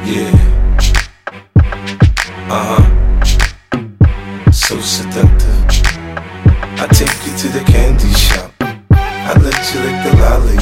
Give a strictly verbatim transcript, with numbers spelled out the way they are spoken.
Yeah. Uh-huh. So seductive. I take you to the candy shop. I let you lick the lollipop.